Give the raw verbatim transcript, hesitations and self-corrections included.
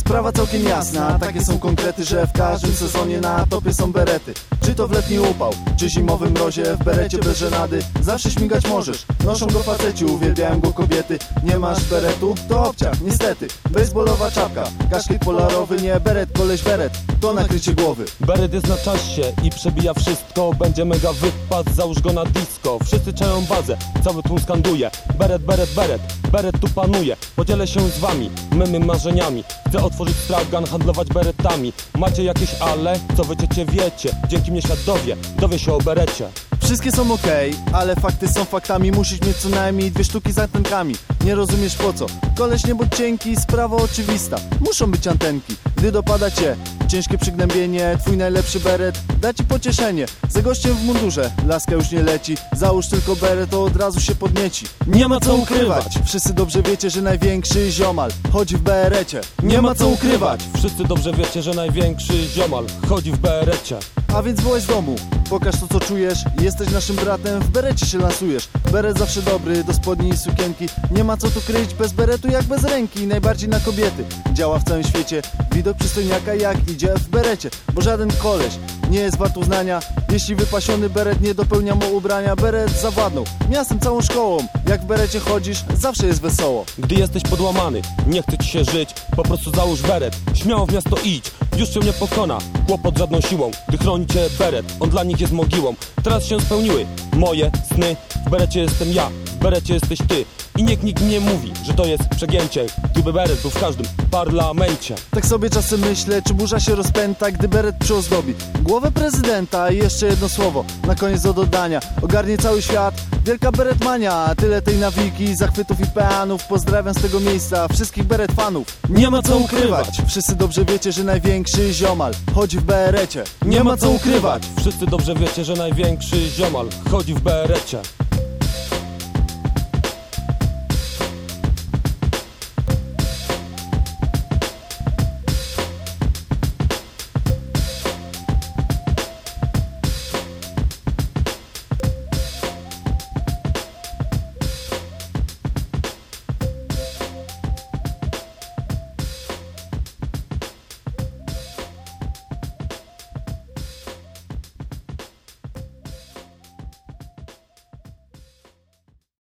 Sprawa całkiem jasna, takie są konkrety, że w każdym sezonie na topie są berety. Czy to w letni upał, czy zimowy mrozie, w berecie bez żenady zawsze śmigać możesz. Noszą go faceci, uwielbiają go kobiety. Nie masz beretu? To obciach, niestety. Baseballowa czapka, kaszkiet polarowy, nie beret, koleś beret, to nakrycie głowy. Beret jest na czasie i przebija wszystko. Będzie mega wypad, załóż go na disco. Wszyscy czają bazę, cały tłum skanduje: beret, beret, beret, beret tu panuje. Podzielę się z wami mymi marzeniami. Chcę otworzyć stragan, handlować beretami. Macie jakieś ale? Co wiecie, wiecie. Dzięki mnie świat dowie, dowie się o berecie. Wszystkie są okej, okay, ale fakty są faktami. Musisz mieć co najmniej dwie sztuki z antenkami. Nie rozumiesz po co? Koleś nie bądź cienki, sprawa oczywista. Muszą być antenki, gdy dopada cię ciężkie przygnębienie. Twój najlepszy beret da ci pocieszenie. Za gościem w mundurze laska już nie leci. Załóż tylko beret, to od razu się podnieci. Nie ma co ukrywać, wszyscy dobrze wiecie, że największy ziomal chodzi w berecie. Nie ma co ukrywać, wszyscy dobrze wiecie, że największy ziomal chodzi w berecie. A więc wołaj z domu, pokaż to co czujesz. Jesteś naszym bratem, w berecie się lansujesz. Beret zawsze dobry, do spodni i sukienki. Nie ma co tu kryć, bez beretu jak bez ręki. Najbardziej na kobiety, działa w całym świecie. Widok przystojniaka jak idzie w berecie. Bo żaden koleś nie jest wart uznania, jeśli wypasiony beret nie dopełnia mu ubrania. Beret zawładnął miastem, całą szkołą. Jak w berecie chodzisz, zawsze jest wesoło. Gdy jesteś podłamany, nie chce ci się żyć, po prostu załóż beret, śmiało w miasto idź. Już cię nie pokona kłopot żadną siłą, gdy chroni cię beret, on dla nich jest mogiłą. Teraz się spełniły moje sny, w berecie jestem ja, w berecie jesteś ty. I niech nikt nie mówi, że to jest przegięcie, gdyby beret był w każdym parlamencie. Tak sobie czasem myślę, czy burza się rozpęta, gdy beret przyozdobi głowę prezydenta. I jeszcze jedno słowo na koniec do dodania: ogarnie cały świat wielka beretmania. Tyle tej nawiki, zachwytów i peanów. Pozdrawiam z tego miejsca wszystkich beret fanów. Nie ma co ukrywać, wszyscy dobrze wiecie, że największy ziomal chodzi w berecie. Nie ma co ukrywać, wszyscy dobrze wiecie, że największy ziomal chodzi w berecie.